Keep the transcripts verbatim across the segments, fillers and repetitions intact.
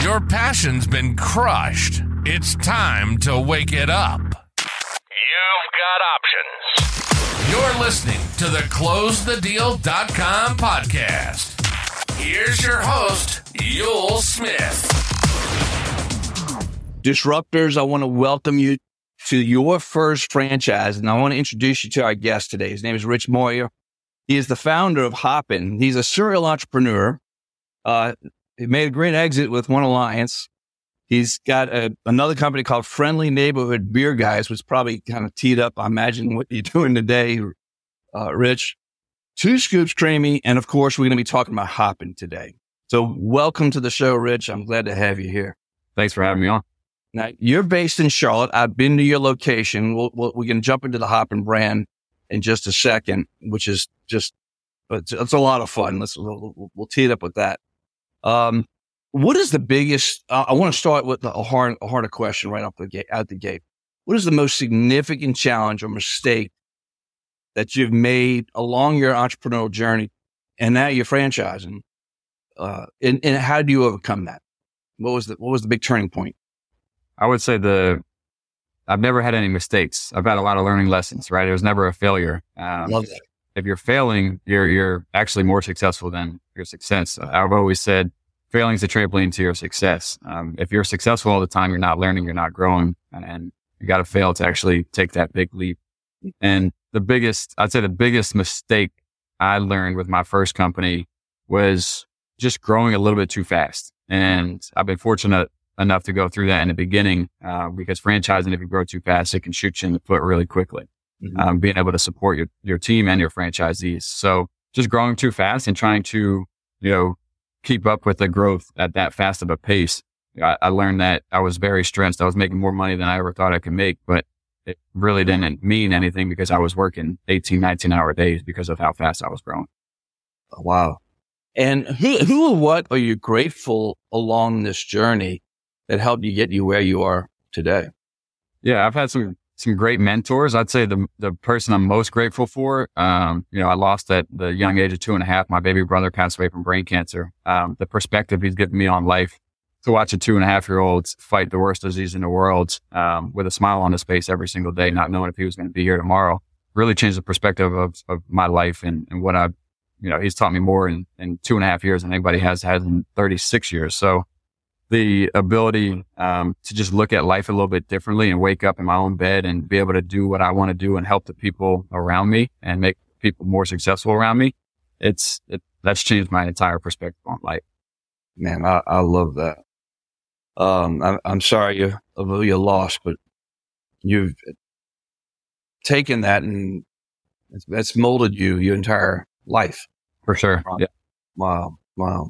Your passion's been crushed. It's time to wake it up. You've got options. You're listening to the close the deal dot com podcast. Here's your host, Yul Smith. Disruptors, I want to welcome you to your first franchise, and I want to introduce you to our guest today. His name is Rich Moyer. He is the founder of Hopin. He's a serial entrepreneur. Uh, he made a great exit with One Alliance. He's got a, another company called Friendly Neighborhood Beer Guys, which probably kind of teed up, I imagine, what you're doing today, uh, Rich. Two Scoops Creamy, and of course, we're going to be talking about Hopin today. So welcome to the show, Rich. I'm glad to have you here. Thanks for having me on. Now, you're based in Charlotte. I've been to your location. We'll, we'll, we're going to jump into the Hopin brand in just a second, which is just, it's, it's a lot of fun. Let's, we'll, we'll, we'll tee it up with that. Um, what is the biggest, uh, I want to start with a hard, a harder question right off the gate, out the gate. What is the most significant challenge or mistake that you've made along your entrepreneurial journey and now you're franchising? Uh, and, and how do you overcome that? What was the, what was the big turning point? I would say the, I've never had any mistakes. I've had a lot of learning lessons, right? It was never a failure. Um, Love that. If you're failing, you're, you're actually more successful than your success. I've always said failing is a trampoline to your success. Um, if you're successful all the time, you're not learning, you're not growing, and, and you got to fail to actually take that big leap. And the biggest, I'd say the biggest mistake I learned with my first company was just growing a little bit too fast. And I've been fortunate enough to go through that in the beginning, uh, because franchising, if you grow too fast, it can shoot you in the foot really quickly. Mm-hmm. Um, being able to support your, your team and your franchisees. So just growing too fast and trying to, you know, keep up with the growth at that fast of a pace. I, I learned that I was very stressed. I was making more money than I ever thought I could make, but it really didn't mean anything because I was working eighteen, nineteen hour days because of how fast I was growing. Wow. And who, who or what are you grateful along this journey that helped you get you where you are today? Yeah, I've had some, some great mentors. I'd say the, the person I'm most grateful for, um, you know, I lost at the young age of two and a half. My baby brother passed away from brain cancer. Um, the perspective he's given me on life to watch a two and a half year old fight the worst disease in the world, um, with a smile on his face every single day, not knowing if he was going to be here tomorrow, really changed the perspective of, of my life and, and what I, you know, he's taught me more in, in two and a half years than anybody has had in thirty-six years. So the ability, um, to just look at life a little bit differently and wake up in my own bed and be able to do what I want to do and help the people around me and make people more successful around me. It's, it, that's changed my entire perspective on life. Man, I, I love that. Um, I, I'm sorry you, of your loss, but you've taken that and it's, that's molded you your entire life. For sure. Wow. Yeah. Wow. Wow.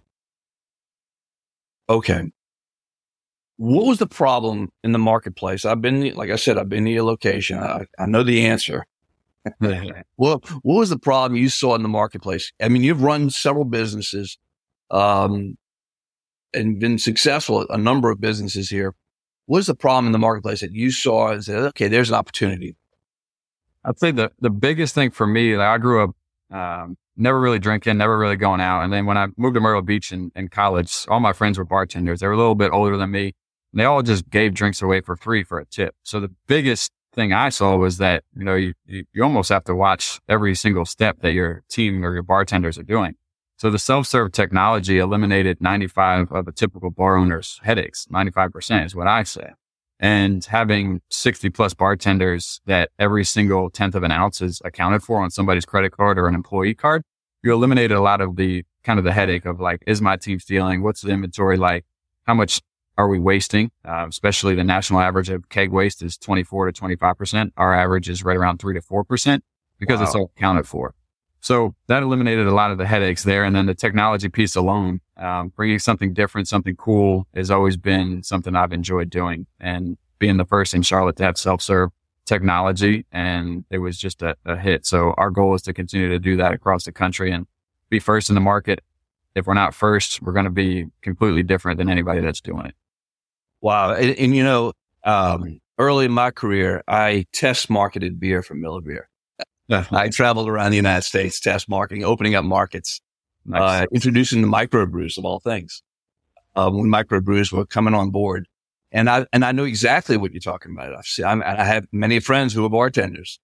Okay. What was the problem in the marketplace? I've been, like I said, I've been to your location. I, I know the answer. What, what was the problem you saw in the marketplace? I mean, you've run several businesses, um, and been successful at a number of businesses here. What is the problem in the marketplace that you saw and said, okay, there's an opportunity? I'd say the, the biggest thing for me, like I grew up, um, never really drinking, never really going out. And then when I moved to Myrtle Beach in, in college, all my friends were bartenders. They were a little bit older than me. And they all just gave drinks away for free for a tip. So the biggest thing I saw was that, you know, you, you, you almost have to watch every single step that your team or your bartenders are doing. So the self-serve technology eliminated ninety-five of a typical bar owner's headaches. ninety-five percent is what I say. And having sixty plus bartenders that every single tenth of an ounce is accounted for on somebody's credit card or an employee card, you eliminated a lot of the kind of the headache of like, is my team stealing? What's the inventory like? How much are we wasting? Uh, especially the national average of keg waste is twenty-four to twenty-five percent. Our average is right around three to four percent because wow. It's all accounted for. So that eliminated a lot of the headaches there. And then the technology piece alone, um, bringing something different, something cool has always been something I've enjoyed doing. And being the first in Charlotte to have self-serve technology, and it was just a, a hit. So our goal is to continue to do that across the country and be first in the market. If we're not first, we're going to be completely different than anybody that's doing it. Wow. And, and you know, um, early in my career, I test marketed beer for Miller Beer. I traveled around the United States, test marketing, opening up markets, nice. uh, introducing the microbrews of all things. uh, when microbrews were coming on board. And I, and I know exactly what you're talking about. I've seen, I'm, I have many friends who are bartenders,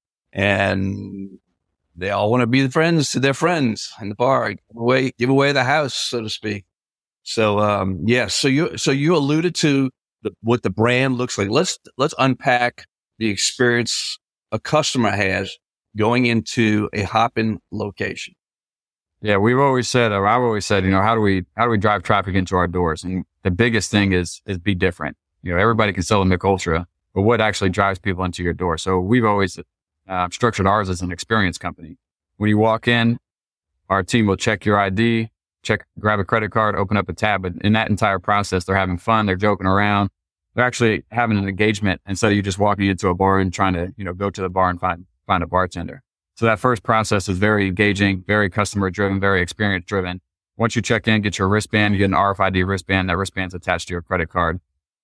and they all want to be friends to their friends in the bar, give away, give away the house, so to speak. So, um, yes. Yeah, so you, so you alluded to the, what the brand looks like. Let's, let's unpack the experience a customer has going into a Hoppin' location. Yeah, we've always said, or I've always said, you know, how do we, how do we drive traffic into our doors? And the biggest thing is, is be different. You know, everybody can sell a Mich Ultra, but what actually drives people into your door? So we've always uh, structured ours as an experience company. When you walk in, our team will check your I D, check, grab a credit card, open up a tab. But in that entire process, they're having fun. They're joking around. They're actually having an engagement instead of you just walking into a bar and trying to, you know, go to the bar and find, find a bartender. So that first process is very engaging, very customer driven, very experience driven. Once you check in, get your wristband, you get an R F I D wristband. That wristband's attached to your credit card.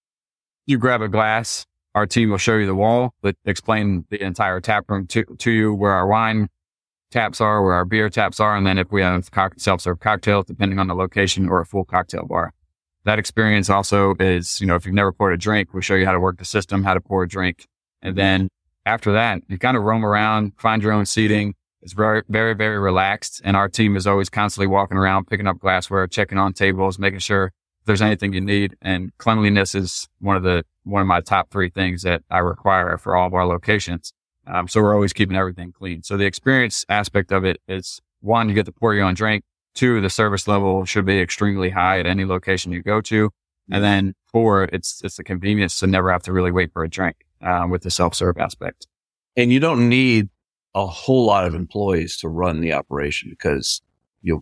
You grab a glass. Our team will show you the wall, but explain the entire tap room to, to you, where our wine taps are, where our beer taps are. And then if we have co- self-serve cocktails, depending on the location, or a full cocktail bar. That experience also is, you know, if you've never poured a drink, we'll show you how to work the system, how to pour a drink. And then after that, you kind of roam around, find your own seating. It's very, very, very relaxed. And our team is always constantly walking around, picking up glassware, checking on tables, making sure if there's anything you need. And cleanliness is one of the, one of my top three things that I require for all of our locations. Um, so we're always keeping everything clean. So the experience aspect of it is, one, you get to pour your own drink. Two, the service level should be extremely high at any location you go to. And then four, it's, it's the convenience to never have to really wait for a drink, um, with the self-serve aspect. And you don't need a whole lot of employees to run the operation, because you,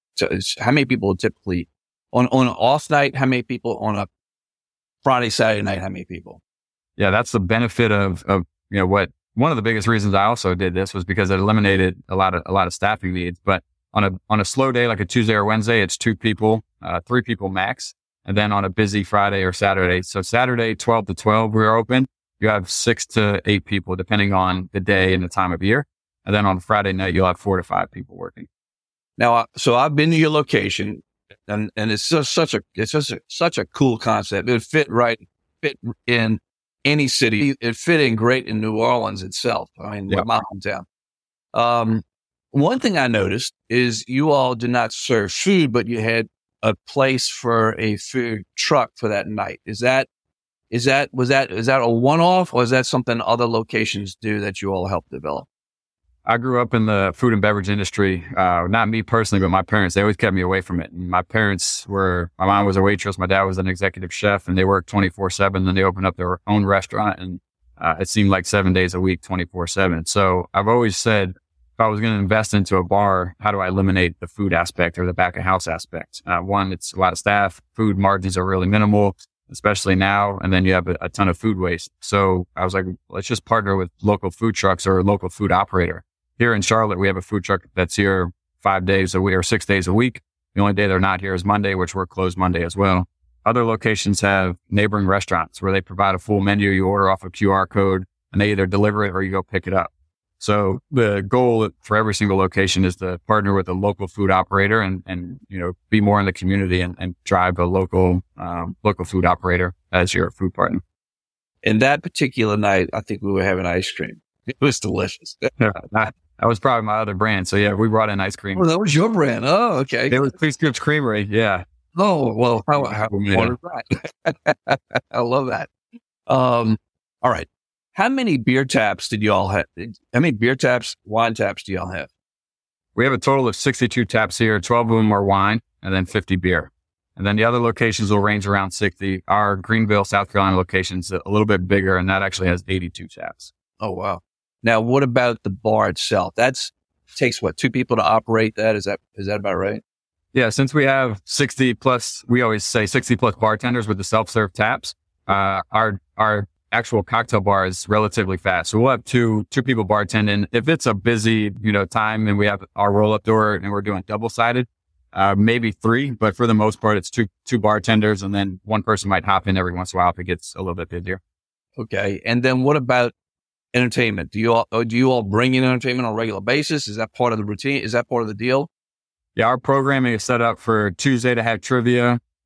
how many people typically on, on an off night? How many people on a Friday, Saturday night? How many people? Yeah, that's the benefit of, of, you know, what, one of the biggest reasons I also did this was because it eliminated a lot of, a lot of staffing needs. But on a, on a slow day, like a Tuesday or Wednesday, it's two people, uh, three people max. And then on a busy Friday or Saturday. So Saturday, twelve to twelve, we're open. You have six to eight people, depending on the day and the time of year. And then on Friday night, you'll have four to five people working. Now, so I've been to your location, and, and it's just such a, it's just a, such a cool concept. It would fit right, fit in any city. It fit in great in New Orleans itself. I mean, Yep. my hometown. Um, one thing I noticed is you all did not serve food, but you had a place for a food truck for that night. Is that, is that, was that, is that a one-off, or is that something other locations do that you all help develop? I grew up in the food and beverage industry. Uh, not me personally, but my parents, they always kept me away from it. And my parents were, my mom was a waitress. My dad was an executive chef, and they worked twenty-four seven. And they opened up their own restaurant, and uh, it seemed like seven days a week, twenty-four seven. So I've always said, if I was going to invest into a bar, how do I eliminate the food aspect or the back of house aspect? Uh, one, it's a lot of staff. Food margins are really minimal, especially now. And then you have a, a ton of food waste. So I was like, let's just partner with local food trucks or a local food operator. Here in Charlotte, we have a food truck that's here five days a week or six days a week. The only day they're not here is Monday, which we're closed Monday as well. Other locations have neighboring restaurants where they provide a full menu. You order off a Q R code, and they either deliver it or you go pick it up. So the goal for every single location is to partner with a local food operator and, and, you know, be more in the community and, and drive a local, um, local food operator as your food partner. And that particular night, I think we were having ice cream. It was delicious. Yeah, that, that was probably my other brand. So yeah, we brought in ice cream. Oh, that was your brand. Oh, okay. It was Clean Scripts Creamery. Yeah. Oh, well, how, how Yeah. that? I love that. Um, all right. How many beer taps did you all have? How many beer taps, wine taps do y'all have? We have a total of sixty-two taps here. twelve of them are wine and then fifty beer. And then the other locations will range around sixty. Our Greenville, South Carolina location's a little bit bigger, and that actually has eighty-two taps. Oh, wow. Now, what about the bar itself? That's takes what, two people to operate that? Is that, is that about right? Yeah. Since we have sixty plus, we always say sixty plus bartenders with the self-serve taps, uh, our, our actual cocktail bar is relatively fast. So we'll have two, two people bartending. If it's a busy, you know, time and we have our roll-up door and we're doing double-sided, uh, maybe three, but for the most part, it's two, two bartenders, and then one person might hop in every once in a while if it gets a little bit busier. Okay. And then what about entertainment? Do you all, do you all bring in entertainment on a regular basis? Is that part of the routine? Is that part of the deal? Yeah. Our programming is set up for Tuesday to have trivia,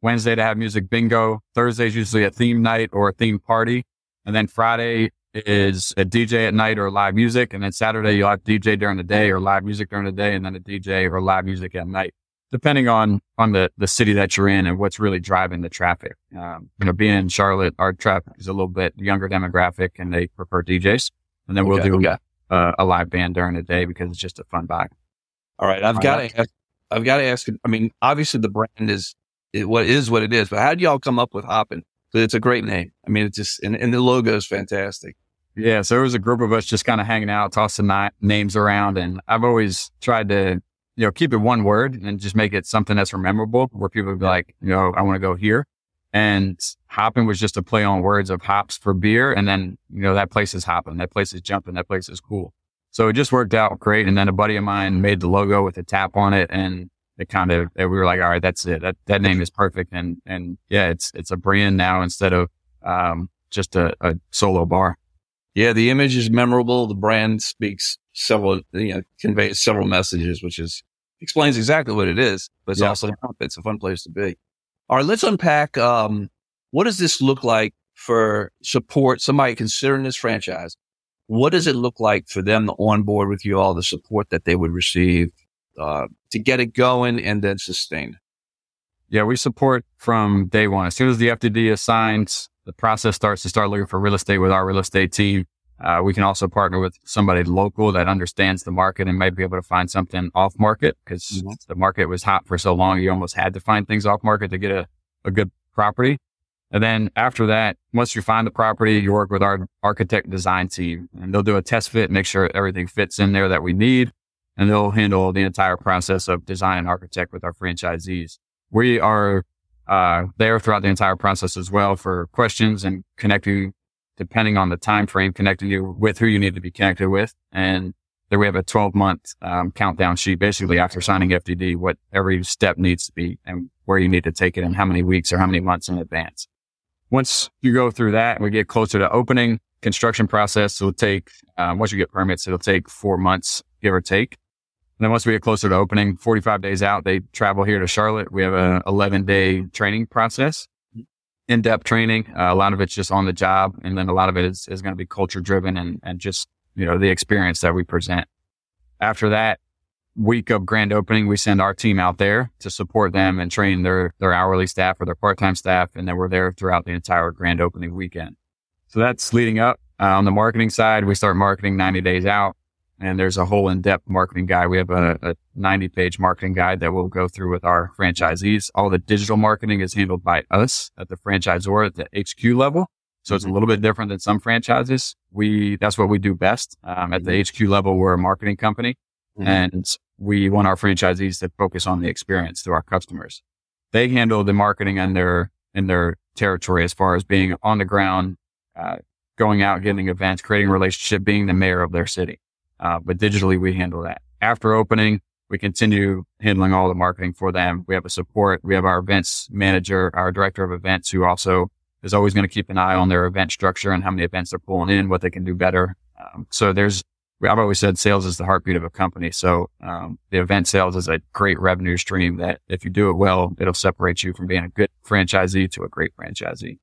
Wednesday to have music bingo. Thursday is usually a theme night or a theme party. And then Friday is a D J at night or live music. And then Saturday, you'll have D J during the day or live music during the day, and then a D J or live music at night, depending on, on the, the city that you're in and what's really driving the traffic. Um, you know, being in Charlotte, our traffic is a little bit younger demographic and they prefer D Js. And then we'll Okay, do okay. uh, a live band during the day because it's just a fun vibe. All right. I've All got right. to ask, I've got to ask, I mean, obviously the brand is it, what is what it is, but how do y'all come up with Hoppin'? It's a great name. I mean, it's just, and, and the logo is fantastic. Yeah. So there was a group of us just kind of hanging out, tossing ni- names around. And I've always tried to, you know, keep it one word and just make it something that's memorable where people would be like, you know, I want to go here. And Hoppin' was just a play on words of hops for beer. And then, you know, that place is hopping, that place is jumping, that place is cool. So it just worked out great. And then a buddy of mine made the logo with a tap on it, and it kind of, we were like, all right, that's it. That, that name is perfect. And, and yeah, it's, it's a brand now instead of, um, just a, a solo bar. Yeah. The image is memorable. The brand speaks several, you know, conveys several messages, which is, explains exactly what it is, but it's Yeah. also, it's a fun place to be. All right. Let's unpack, um, what does this look like for support, somebody considering this franchise? What does it look like for them to onboard with you all, the support that they would receive, uh, to get it going and then sustain? Yeah, we support from day one. As soon as the F D D assigns, the process starts to start looking for real estate with our real estate team. Uh, we can also partner with somebody local that understands the market and might be able to find something off market because Mm-hmm. the market was hot for so long. You almost had to find things off market to get a, a good property. And then after that, once you find the property, you work with our architect design team, and they'll do a test fit, make sure everything fits in there that we need. And they'll handle the entire process of design and architect with our franchisees. We are uh, there throughout the entire process as well for questions and connecting, depending on the time frame, connecting you with who you need to be connected with. And then we have a twelve month um, countdown sheet, basically after signing F D D, what every step needs to be and where you need to take it and how many weeks or how many months in advance. Once you go through that, we get closer to opening. Construction process will take, um, once you get permits, it'll take four months, give or take. And then once we get closer to opening, forty-five days out, they travel here to Charlotte. We have a eleven day training process, in-depth training. Uh, a lot of it's just on the job. And then a lot of it is, is going to be culture driven and, and just, you know, the experience that we present. After that week of grand opening, we send our team out there to support them and train their, their hourly staff or their part-time staff. And then we're there throughout the entire grand opening weekend. So that's leading up. Uh, on the marketing side, we start marketing ninety days out. And there's a whole in-depth marketing guide. We have a, a ninety page marketing guide that we'll go through with our franchisees. All the digital marketing is handled by us at the franchisor at the H Q level. So it's a little bit different than some franchises. We, that's what we do best. Um, at the H Q level, we're a marketing company, mm-hmm. and we want our franchisees to focus on the experience to our customers. They handle the marketing in their, in their territory as far as being on the ground, uh, going out, getting events, creating a relationship, being the mayor of their city. Uh, but digitally, we handle that. After opening, we continue handling all the marketing for them. We have a support. We have our events manager, our director of events, who also is always going to keep an eye on their event structure and how many events they're pulling in, what they can do better. Um, so there's, I've always said sales is the heartbeat of a company. So um, the event sales is a great revenue stream that if you do it well, it'll separate you from being a good franchisee to a great franchisee.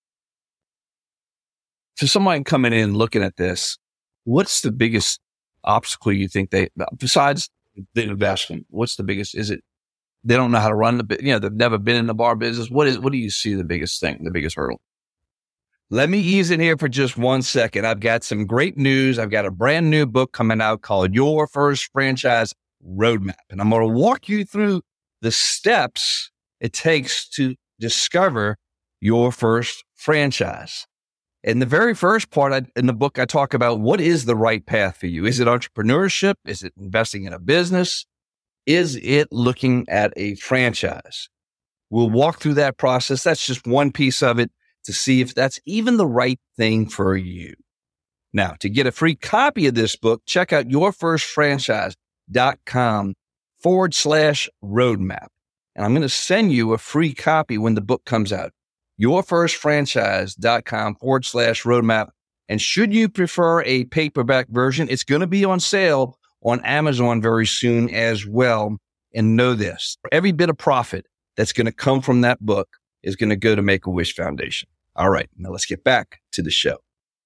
For someone coming in looking at this, what's the biggest obstacle you think they, besides the investment, what's the biggest? Is it they don't know how to run the, you know, they've never been in the bar business? What is, what do you see the biggest thing, the biggest hurdle? Let me ease in here for just one second. I've got some great news. I've got a brand new book coming out called Your First Franchise Roadmap. And I'm going to walk you through the steps it takes to discover your first franchise. In the very first part I, in the book, I talk about what is the right path for you. Is it entrepreneurship? Is it investing in a business? Is it looking at a franchise? We'll walk through that process. That's just one piece of it to see if that's even the right thing for you. Now, to get a free copy of this book, check out yourfirstfranchise.com forward slash roadmap. And I'm going to send you a free copy when the book comes out. yourfirstfranchise.com forward slash roadmap. And should you prefer a paperback version, it's going to be on sale on Amazon very soon as well. And know this, for every bit of profit that's going to come from that book is going to go to Make-A-Wish Foundation. All right. Now let's get back to the show.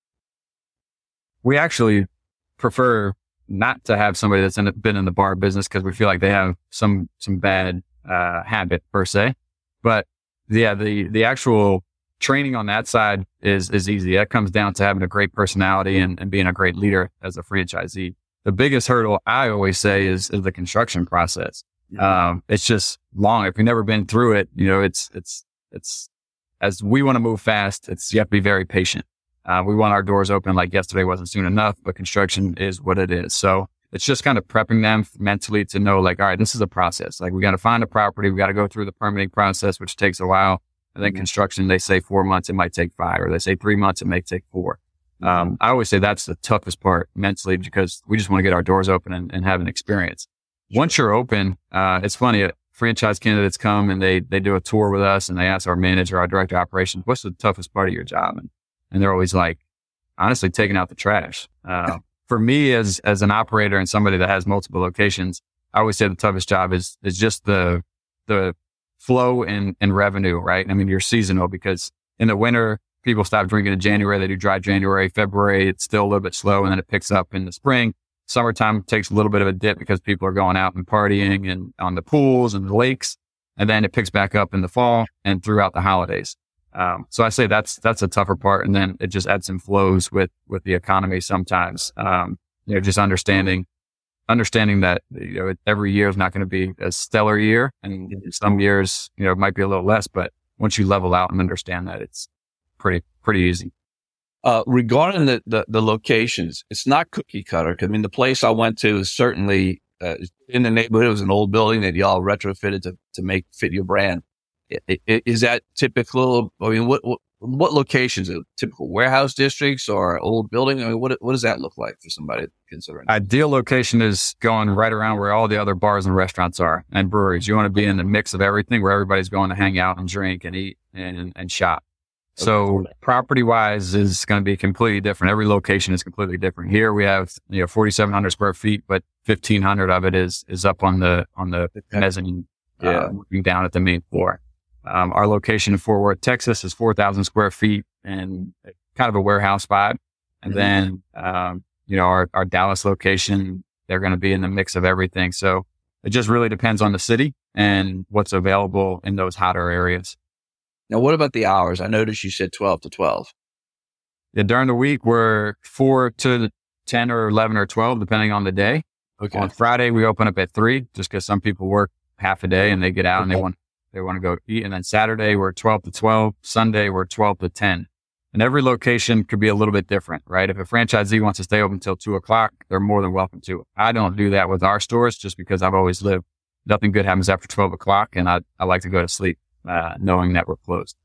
We actually prefer not to have somebody that's in, been in the bar business because we feel like they have some, some bad, uh, habit per se. But yeah, the, the actual training on that side is, is easy. That comes down to having a great personality and, and being a great leader as a franchisee. The biggest hurdle I always say is, is the construction process. Mm-hmm. Um, it's just long. If you've never been through it, you know, it's, it's, it's, as we want to move fast, it's, you have to be very patient. Uh, we want our doors open like yesterday wasn't soon enough, but construction is what it is. So it's just kind of prepping them mentally to know like, all right, this is a process. Like we got to find a property. We got to go through the permitting process, which takes a while. And then mm-hmm. construction, they say four months, it might take five, or they say three months, it may take four. Mm-hmm. Um, I always say that's the toughest part mentally because we just want to get our doors open and, and have an experience. Sure. Once you're open, uh, it's funny. Franchise candidates come and they, they do a tour with us and they ask our manager, our director of operations, what's the toughest part of your job? And, and they're always like, honestly, taking out the trash. Uh, for me as, as an operator and somebody that has multiple locations, I always say the toughest job is, is just the, the flow and, and revenue, right? I mean, you're seasonal because in the winter, people stop drinking in January. They do dry January, February. It's still a little bit slow and then it picks up in the spring. Summertime takes a little bit of a dip because people are going out and partying and on the pools and the lakes. And then it picks back up in the fall and throughout the holidays. Um, so I say that's, that's a tougher part. And then it just ebbs and flows with, with the economy sometimes. Um, you know, just understanding, understanding that, you know, every year is not going to be a stellar year. And some years, you know, it might be a little less, but once you level out and understand that, it's pretty, pretty easy. Uh, regarding the, the, the locations, it's not cookie cutter. I mean, the place I went to is certainly, uh, in the neighborhood. It was an old building that y'all retrofitted to, to make fit your brand. It, it, is that typical? I mean, what, what, what locations are typical warehouse districts or old building? I mean, what, what does that look like for somebody considering? Ideal location is going right around where all the other bars and restaurants are and breweries. You want to be in the mix of everything where everybody's going to hang out and drink and eat and, and shop. So okay. Property wise is going to be completely different. Every location is completely different. Here we have, you know, forty-seven hundred square feet, but fifteen hundred of it is, is up on the, on the okay. mezzanine, yeah. uh, looking down at the main floor. Um, our location in Fort Worth, Texas is four thousand square feet and kind of a warehouse vibe. And mm-hmm. then, um, you know, our, our Dallas location, they're going to be in the mix of everything. So it just really depends on the city and what's available in those hotter areas. Now, what about the hours? I noticed you said twelve to twelve. Yeah, during the week, we're four to ten or eleven or twelve, depending on the day. Okay. On Friday, we open up at three, just because some people work half a day and they get out okay. and they want they want to go eat. And then Saturday, we're twelve to twelve. Sunday, we're twelve to ten. And every location could be a little bit different, right? If a franchisee wants to stay open until two o'clock, they're more than welcome to. I don't do that with our stores just because I've always lived. Nothing good happens after twelve o'clock, and I, I like to go to sleep. Uh, knowing that we're closed.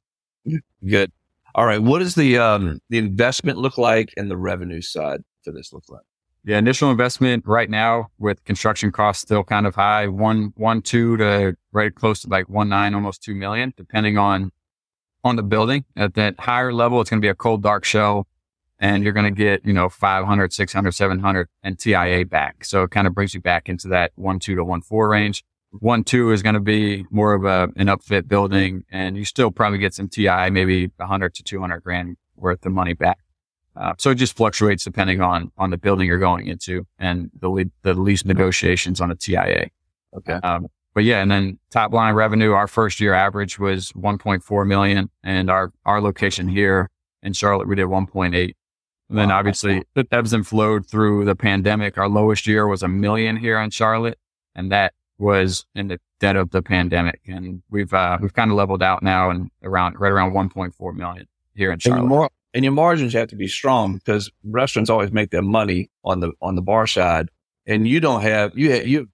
Good. All right. What does the, um, the investment look like and the revenue side for this look like? The initial investment right now with construction costs still kind of high, one, one, two to right close to like one, nine, almost two million, depending on, on the building. At that higher level, it's going to be a cold, dark shell and you're going to get, you know, five hundred, six hundred, seven hundred and T I A back. So it kind of brings you back into that one, two to one, four range. One, two is going to be more of a, an upfit building and you still probably get some T I, maybe a hundred to two hundred grand worth of money back. Uh, so it just fluctuates depending on, on the building you're going into and the le- the lease negotiations on a T I A. Okay. Um, but yeah, and then top line revenue, our first year average was one point four million and our, our location here in Charlotte, we did one point eight. And then wow. obviously it ebbs and flowed through the pandemic. Our lowest year was a million here in Charlotte and that was in the dead of the pandemic. And we've, uh, we've kind of leveled out now and around, right around one point four million here in Charlotte. And, more, and your margins have to be strong because restaurants always make their money on the, on the bar side. And you don't have, you, have, you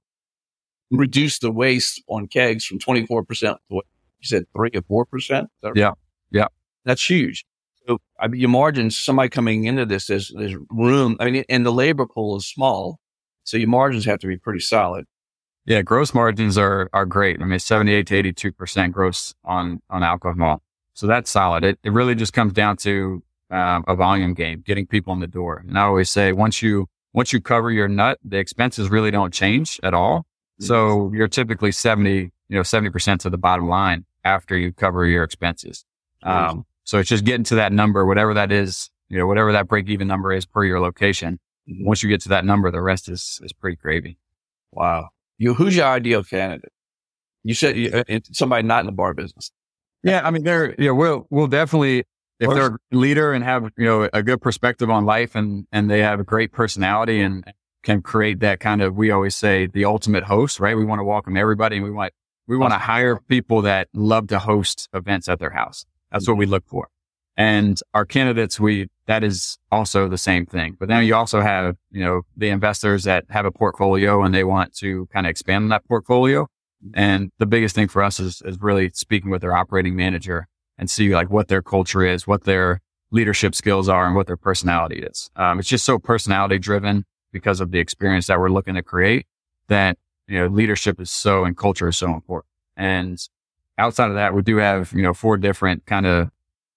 reduced the waste on kegs from twenty-four percent to what you said, three or four percent. Right? Yeah. Yeah. That's huge. So I mean, your margins, somebody coming into this, there's, there's room. I mean, and the labor pool is small. So your margins have to be pretty solid. Yeah, gross margins are, are great. I mean, seventy-eight to eighty-two percent gross on, on alcohol. So that's solid. It, it really just comes down to, um, a volume game, getting people in the door. And I always say, once you, once you cover your nut, the expenses really don't change at all. Mm-hmm. So you're typically seventy, you you know, seventy percent to the bottom line after you cover your expenses. Um, so it's just getting to that number, whatever that is, you know, whatever that break even number is per your location. Mm-hmm. Once you get to that number, the rest is, is pretty gravy. Wow. You, who's your ideal candidate? You said you, uh, somebody not in the bar business. Yeah. I mean, they're, yeah, we'll, we'll definitely, if they're a leader and have, you know, a good perspective on life and, and they have a great personality and can create that kind of, we always say the ultimate host, right? We want to welcome everybody and we want, we want to hire people that love to host events at their house. That's what we look for. And our candidates, we, that is also the same thing. But then you also have, you know, the investors that have a portfolio and they want to kind of expand on that portfolio. And the biggest thing for us is, is really speaking with their operating manager and see like what their culture is, what their leadership skills are and what their personality is. Um, it's just so personality driven because of the experience that we're looking to create that, you know, leadership is so, and culture is so important. And outside of that, we do have, you know, four different kind of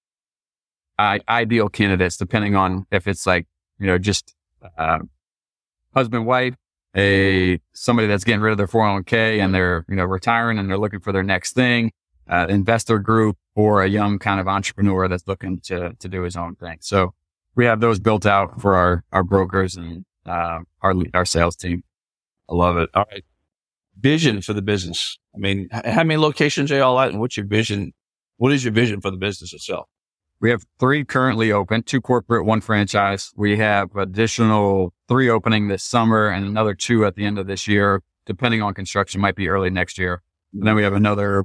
I, ideal candidates, depending on if it's like, you know, just uh, husband, wife, a somebody that's getting rid of their four oh one k and they're, you know, retiring and they're looking for their next thing, uh, investor group, or a young kind of entrepreneur that's looking to to do his own thing. So we have those built out for our our brokers and uh, our our sales team. I love it. All right. Vision for the business. I mean, how many locations are y'all at, and what's your vision? What is your vision for the business itself? We have three currently open, two corporate, one franchise. We have additional three opening this summer and another two at the end of this year, depending on construction, might be early next year. And then we have another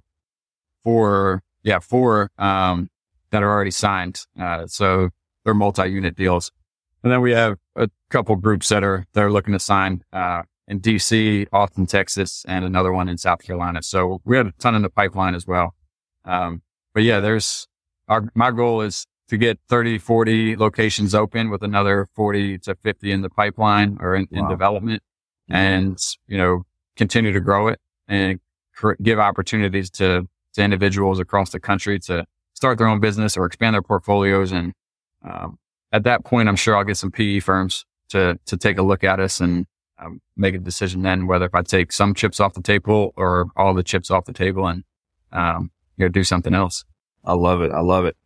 four, yeah, four, um, that are already signed. Uh, so they're multi-unit deals. And then we have a couple groups that are, that are looking to sign, uh, in D C, Austin, Texas, and another one in South Carolina. So we have a ton in the pipeline as well. Um, but yeah, there's our, my goal is to get thirty, forty locations open with another forty to fifty in the pipeline or in, wow. in development, mm-hmm. and, you know, continue to grow it and cr- give opportunities to, to individuals across the country to start their own business or expand their portfolios. And, um, at that point, I'm sure I'll get some P E firms to, to take a look at us and, Um, make a decision then whether if I take some chips off the table or all the chips off the table and, um, you know, do something else. I love it. I love it.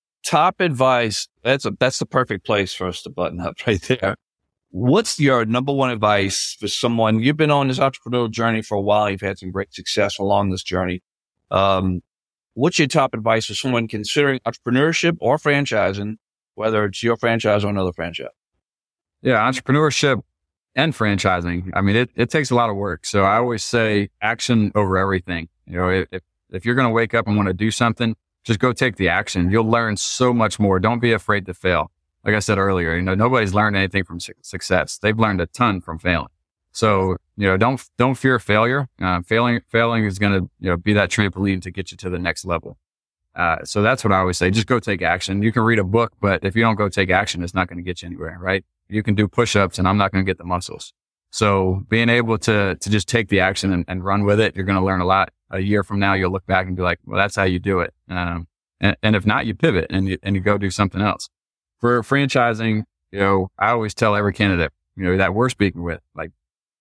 Top advice. That's a, that's the perfect place for us to button up right there. What's your number one advice for someone? You've been on this entrepreneurial journey for a while. You've had some great success along this journey. Um, what's your top advice for someone considering entrepreneurship or franchising, whether it's your franchise or another franchise? Yeah. Entrepreneurship and franchising. I mean, it, it takes a lot of work. So I always say action over everything. You know, if, if you're going to wake up and want to do something, just go take the action. You'll learn so much more. Don't be afraid to fail. Like I said earlier, you know, nobody's learned anything from su- success. They've learned a ton from failing. So, you know, don't, don't fear failure. Uh, failing, failing is going to, you know, be that trampoline to get you to the next level. Uh, so that's what I always say. Just go take action. You can read a book, but if you don't go take action, it's not going to get you anywhere, right? You can do push-ups and I'm not going to get the muscles. So being able to, to just take the action and, and run with it, you're going to learn a lot. A year from now, you'll look back and be like, well, that's how you do it. Um, and, and if not, you pivot and you, and you go do something else. For franchising, you know, I always tell every candidate, you know, that we're speaking with, like,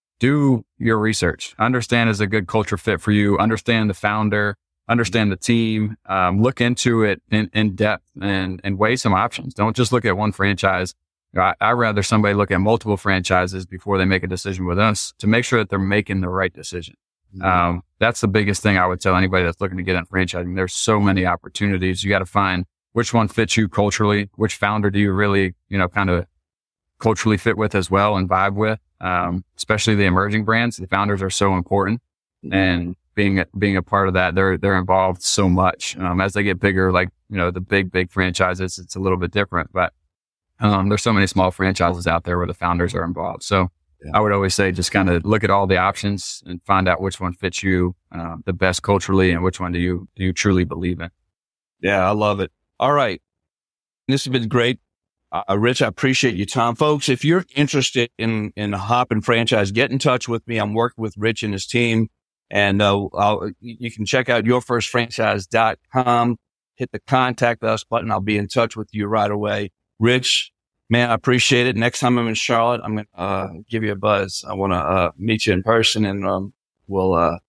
do your research, understand is a good culture fit for you, understand the founder, understand the team, um, look into it in, in depth and, and weigh some options. Don't just look at one franchise. I, I'd rather somebody look at multiple franchises before they make a decision with us to make sure that they're making the right decision. Mm-hmm. Um, that's the biggest thing I would tell anybody that's looking to get in franchising. There's so many opportunities. You got to find which one fits you culturally, which founder do you really, you know, kind of culturally fit with as well and vibe with. Um, especially the emerging brands, the founders are so important, mm-hmm. and being, being a part of that, they're, they're involved so much. Um, as they get bigger, like, you know, the big, big franchises, it's a little bit different, but Um, there's so many small franchises out there where the founders are involved. So yeah. I would always say just kind of look at all the options and find out which one fits you uh, the best culturally and which one do you do you truly believe in. Yeah, I love it. All right. This has been great. Uh, Rich, I appreciate your time. Folks, if you're interested in, in a Hoppin' franchise, get in touch with me. I'm working with Rich and his team. And uh, I'll, you can check out your first franchise dot com. Hit the contact us button. I'll be in touch with you right away. Rich, man, I appreciate it. Next time I'm in Charlotte, I'm going to uh, give you a buzz. I want to uh, meet you in person, and um, we'll uh,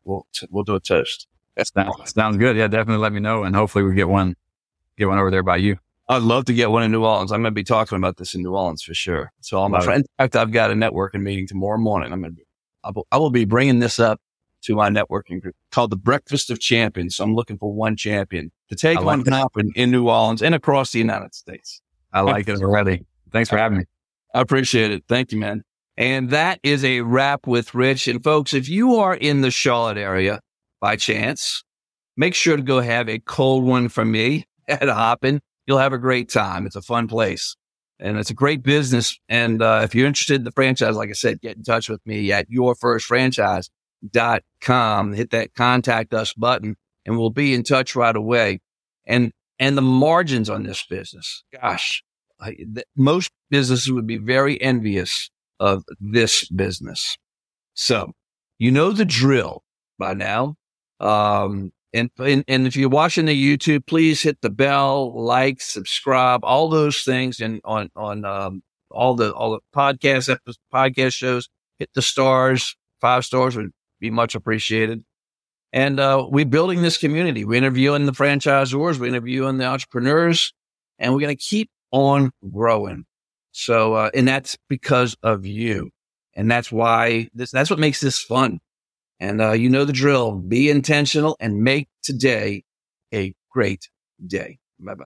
we'll, we'll do a toast. Sounds, sounds good. Yeah, definitely let me know. And hopefully we get one, get one over there by you. I'd love to get one in New Orleans. I'm going to be talking about this in New Orleans for sure. So all my friends, in fact, I've got a networking meeting tomorrow morning. I'm going to, I will, I will be bringing this up to my networking group called the Breakfast of Champions. So I'm looking for one champion to take like on happen in New Orleans and across the United States. I like it already. Thanks for having me. I appreciate it. Thank you, man. And that is a wrap with Rich. And folks, if you are in the Charlotte area by chance, make sure to go have a cold one from me at Hoppin'. You'll have a great time. It's a fun place and it's a great business. And uh, if you're interested in the franchise, like I said, get in touch with me at your first franchise dot com. Hit that contact us button and we'll be in touch right away. And, and the margins on this business, gosh, I, th- most businesses would be very envious of this business. So you know the drill by now. Um, and, and, and if you're watching the YouTube, please hit the bell, like, subscribe, all those things. And on, on, um, all the, all the podcast, episodes, podcast shows, hit the stars, five stars would be much appreciated. And, uh, we're building this community. We're interviewing the franchisors, we're interviewing the entrepreneurs, and we're going to keep on growing. So, uh, and that's because of you. And that's why this, that's what makes this fun. And, uh, you know the drill. Be intentional and make today a great day. Bye bye.